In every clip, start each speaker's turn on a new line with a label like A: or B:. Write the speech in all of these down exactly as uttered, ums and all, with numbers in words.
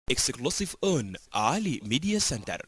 A: Exclusive on Ali Media Center.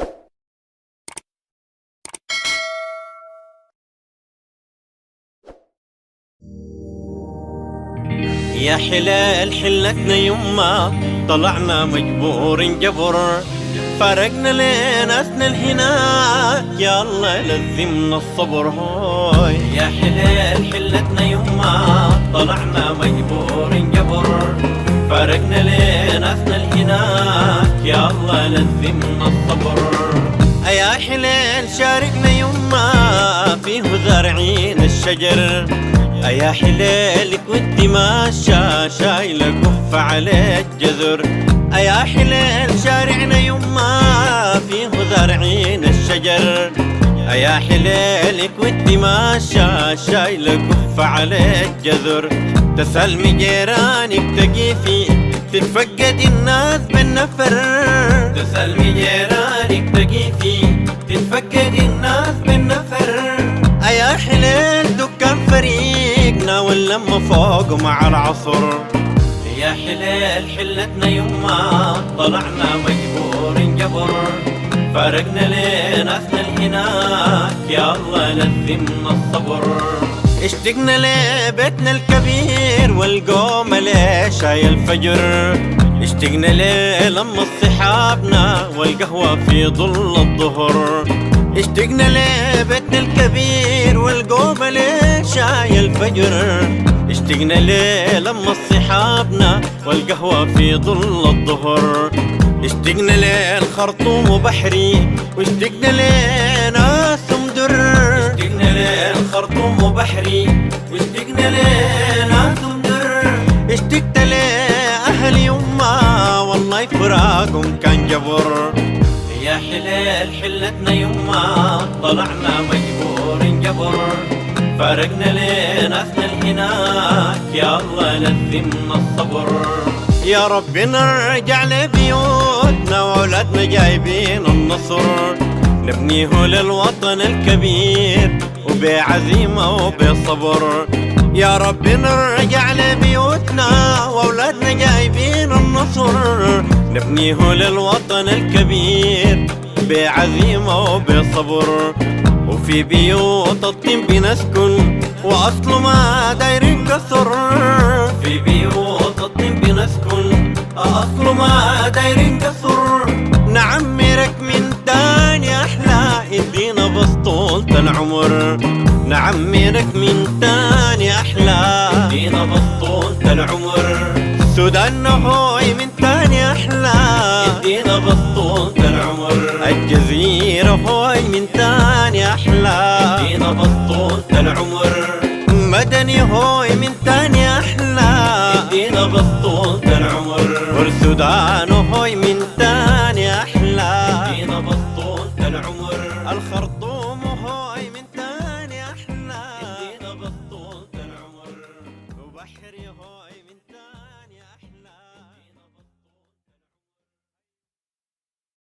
B: يا حلال حلتنا يما طلعنا مجبور جبر، فرقنا لين أثنى الهناك يا الله لزمنا الصبر. هوي يا حلال حلتنا يما طلعنا مجبور جبر، فرقنا لين أثنى الهناك يا الله لزمنا الصبر. يا حلال شاركنا يما فيه زارعين الشجر، يا حلالك ودي ماشى شايلة قف على الجذر. يا حلال شارعنا يما فيه زارعين الشجر، يا حلالك ودي ماشى شايلة قف على الجذر. تسلمي جيرانك تقيفي تتفقد الناس بالنفر، تسلمي جيرانك تقيفي تتفقد الناس بالنفر. يا حلال دكان فريقنا واللمة فوق مع العصر. يا حلال حلتنا يما طلعنا مجبور جبر، فرقنا لين أثنى الهناك يا الله لزمنا الصبر. اشتقنا لبيتنا الكبير والقوم لشاي الفجر، اشتقنا للم صحابنا والقهوة في ظل الظهر. اشتقنا لبيتنا الكبير والقوم لشاي الفجر، اشتقنا للم صحابنا والقهوة في ظل الظهر. اشتقنا للخرطوم وبحري واشتقنا لناس مدر، اشتقنا للخرطوم وبحري واشتقنا لناس مدر. اشتقت لأهل يما والله فراقهم كان جبر. يا حلال حلتنا يما طلعنا مجبور جبر، فرقنا لين أثنى الهناك يا الله لزمنا الصبر. يا رب نرجع لبيوتنا وأولادنا جايبين النصر، نبنيه للوطن الكبير وبعزيمة وبصبر. يا رب نرجع لبيوتنا وأولادنا جايبين النصر، نبنيه للوطن الكبير بعزيمة وبصبر. وفي بيوت الطين بنسكن وأصله ما داير ينكسر، في بيوت الطين بنسكن أصله ما داير ينكسر. نعمرك من تاني أحلى ادينا بس طولة العمر، نعمرك من تاني أحلى ادينا بس طولة العمر. السودان هوي من تاني أحلى ادينا بس طولة العمر، الجزيرة هوي من تاني أحلى ادينا بس طولة العمر. مدني هوي من تاني أحلى ادينا بس طولة العمر، والسودان هوي من تاني أحلى ادينا بس طولة العمر. الخرطوم